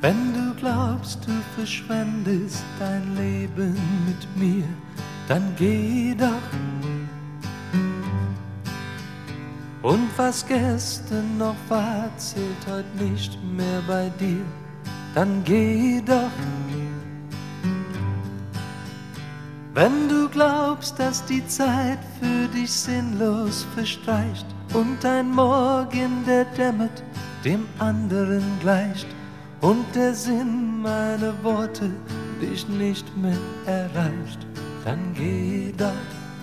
Wenn du glaubst, du verschwendest dein Leben mit mir, dann geh doch. Und was gestern noch war, zählt heute nicht mehr bei dir, dann geh doch. Wenn du glaubst, dass die Zeit für dich sinnlos verstreicht und ein Morgen, der dämmert, dem anderen gleicht und der Sinn meiner Worte dich nicht mehr erreicht, dann geh doch.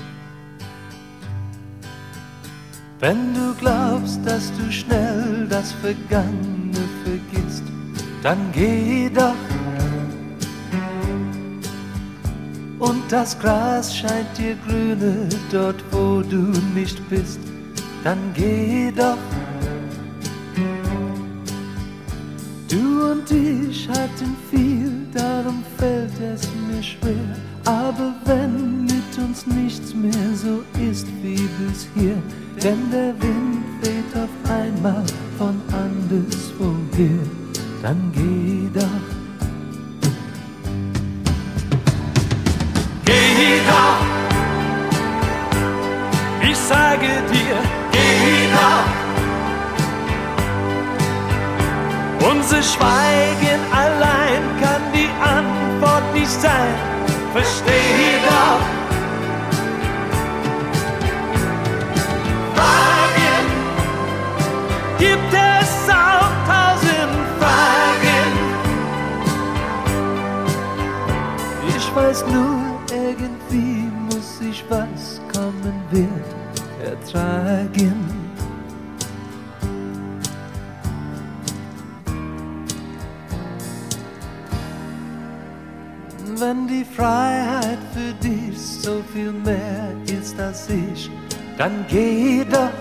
Wenn du glaubst, dass du schnell das Vergangene vergisst, dann geh doch. Und das Gras scheint dir grüner dort, wo du nicht bist, dann geh doch. Du und ich hatten viel, darum fällt es mir schwer. Aber wenn mit uns nichts mehr so ist wie bisher, denn der Wind weht auf einmal von anderswoher, dann geh doch. Geh doch, ich sage dir, geh doch. Unser Schweigen allein kann die Antwort nicht sein, versteh doch. Fragen gibt es auch 1000 Fragen. Ich weiß nur, irgendwie muss ich, was kommen wird, ertragen. Wenn die Freiheit für dich so viel mehr ist als ich, dann geh doch.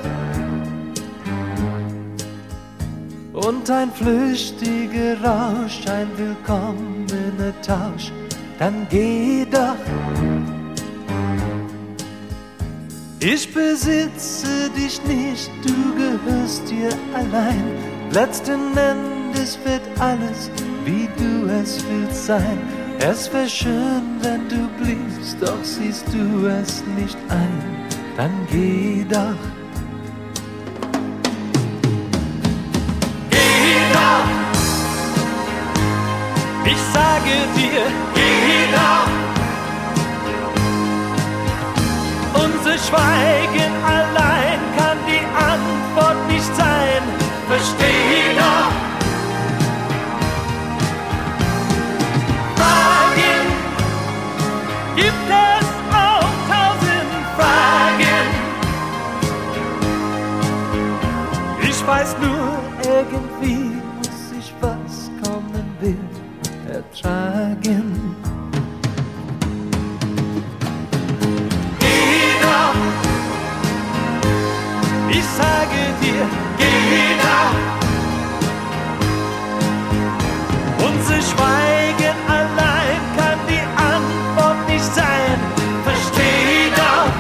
Und ein flüchtiger Rausch, ein willkommener Tausch, dann geh doch. Ich besitze dich nicht, du gehörst dir allein. Letzten Endes wird alles, wie du es willst sein. Es wär schön, wenn du bliebst, doch siehst du es nicht ein, dann geh doch. Geh doch, ich sage dir, geh doch. Unser Schweigen allein kann die Antwort nicht sein, versteh doch. Fragen gibt es auch 1000 Fragen. Ich weiß nur, irgendwie muss ich, was kommen wird, ertragen. Ich sage dir, geh doch. Unser Schweigen allein kann die Antwort nicht sein, versteh doch.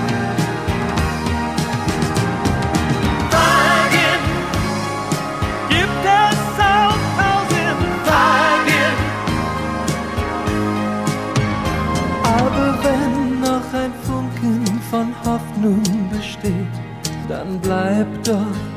Fragen gibt es auch 1000 Fragen. Aber wenn noch ein Funken von Hoffnung besteht, dann bleib doch.